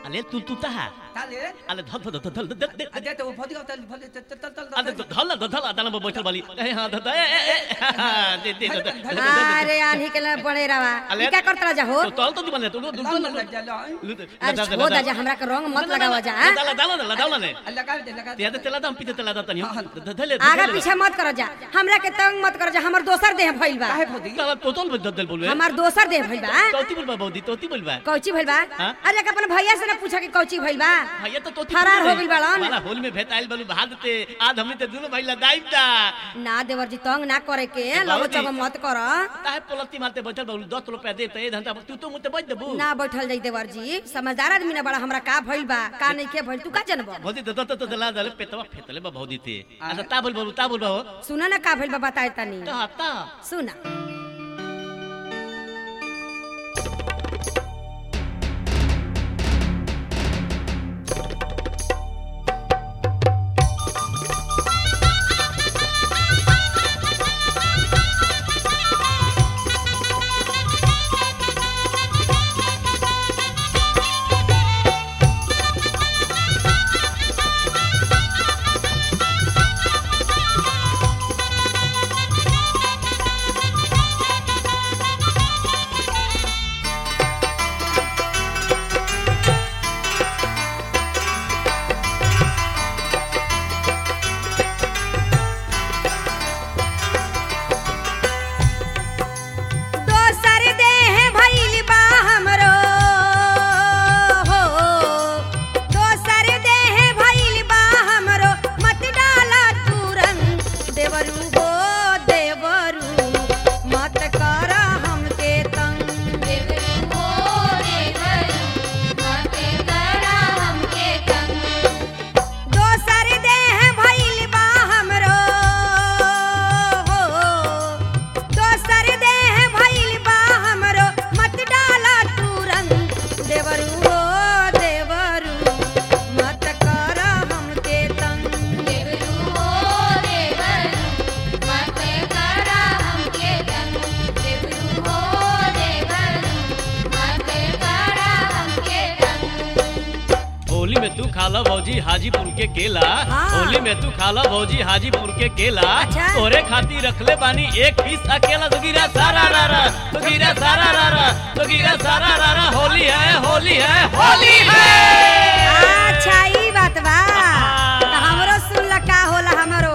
अले तू ताहा ताले अले धल अदे तो फदी का तल अले धल अदान में बैठल बाली ए हां दे अरे आनी के बड़े रवा क्या करतला जा हो तो तो बने तू अरे छोड़ जा हमरा के रंग मत लगावा जा दाला ने लगा दे ते तेला दम पीते तेला तनी धले आगे पीछे मत करो जा हमरा के तंग मत करो जा हमर दोसर देह भइल बा काहे फदी ताला तोतल बदल बोलबे हमर दोसर देह भइल बा तोती बोलबा बौदी तोती बोलबा कौची भइल बा अरे के अपन भैया से ना पूछा कि कौची भइल बा भैया तो तोती फरार हो गइल बाड़न वाला होल में भेटाइल बालू भादते आज हमनी ते दुनु भइला दाइबदा ना देवर जी तंग ना करे के लगो चब मत कर काहे पलती मारते बैठल बालू 10 रुपया दे त ए धंधा तू तो मुते बच देबू ना बैठल जाई देवर जी समझदार आदमी ना बड़ा हमरा का भइल बा का नहीं के भइल तू का जानबो भौदी तो दला दले पेटवा फेतले बा भौदी ते अच्छा ता बोल हो सुना ना का भइल बा बताए तनी ता सुना खाला भौजी हाजीपुर के केला होली में तू खाला भौजी हाजीपुर के केला तोरे खाती रखले बानी एक पीस अकेला दुगिरा सारा रारा दुगिरा सारा रारा दुगिरा सारा रारा होली है होली है होली है। अच्छा ई बात बा त हमरो सुन का होला हमरो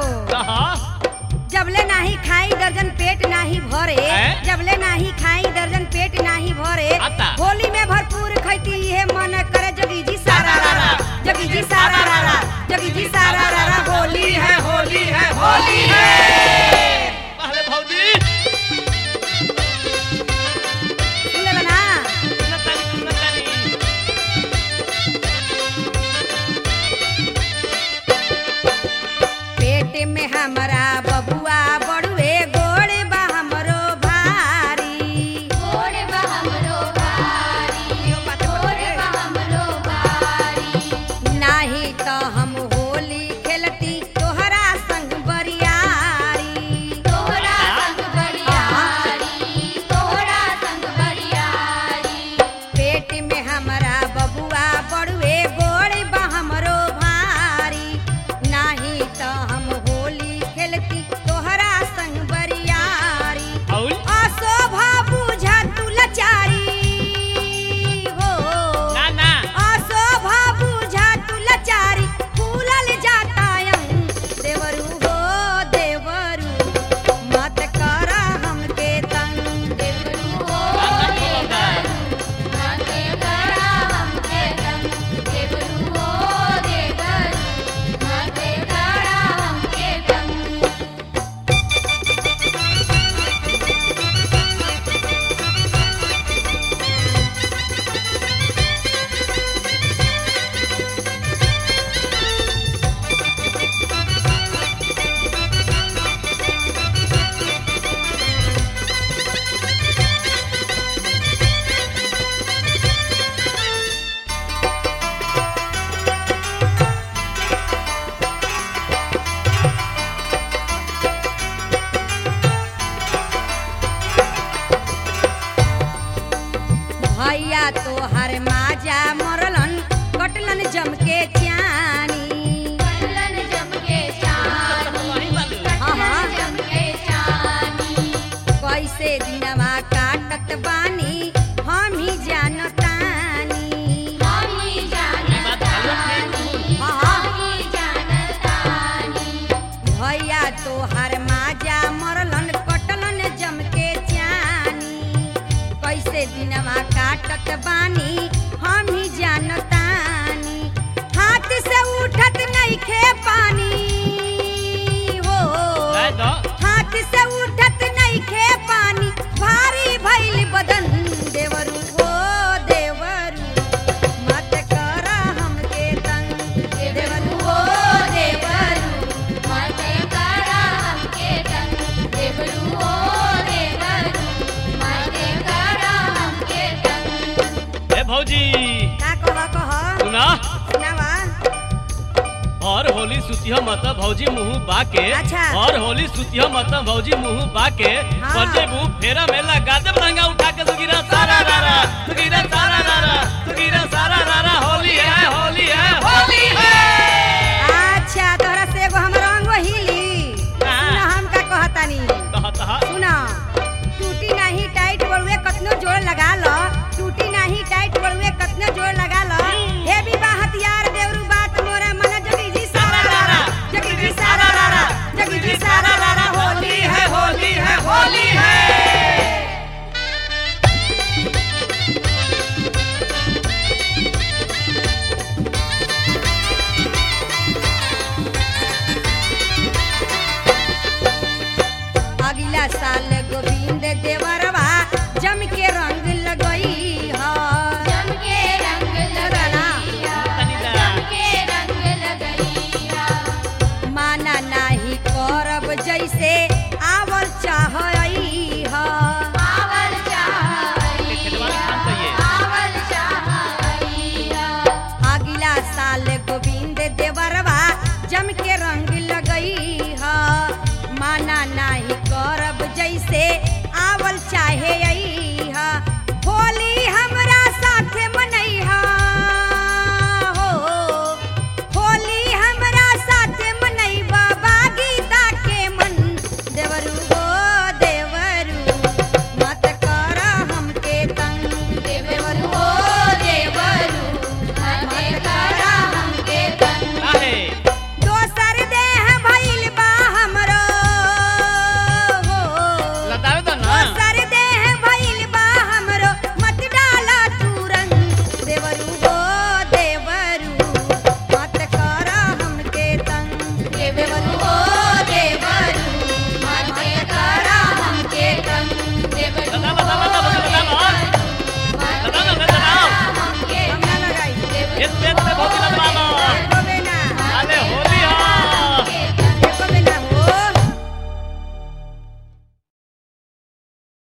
जबले नाही खाई दर्जन पेट नाही भरे जबले नाही खाई दर्जन पेट नाही भरे होली में भरपूर खैती है मन करे जगी जी सारा रारा जगी जी सारा रारा जगी जी सारा रारा होली है होली है होली है। पहले भौजी सुन ले ना पेट में हमारा बबुआ बड़ुए गोड़े बा हमरो भारी गोड़े बा हमरो भारी गोड़े बा हमरो भारी नाही तो हम होली खेलती तोहरा संग बरियारी तोहरा संग बरियारी तोहरा संग बरियारी पेट में हमारा बबुआ बड़ुए गोड़े बा हमरो भारी नाही तो हम होली खेलती तोहरा संग बरियारी अशोभा बुझा तू लाचारी हो ना ना अशोभा बुझा तू लाचारी फूलल जाता देवरू हो देवरू मत कर हमके तंग देवरू हो देवरू मत कर हमके तंग देवरू हो देवरू मत कर हमके तंग। भैया तो हर माजा मरलन कैसे दिनवा काटत बानी हम ही जानतानी हाथ से उठत नहीं खे पानी हो हाथ से उठत नहीं खे पानी भारी भइल बदन देवरू हो देवरू मत करा हमके तंग देवरू हो देवरू मत करा हमके तंग देवरू हो देवरू मत करा हमके तंग ए भौजी का कह सुना सुनावा और होली सुतिया मत भौजी मुंह बाके अच्छा। और होली सुतिया मत भौजी मुंह बाके हाँ। बजे मुंह फेरा में लगा दे लहंगा उठा के सुगीरा सारा रारा सुगीरा सारा रारा सुगीरा सारा रारा होली है होली है होली है। अच्छा तोहरा से एगो हमर अंगो हिली सुना हम का कहतानी कहा सुना टूटी नहीं टाइट बड़ुए कतनो जोड़ लगा लो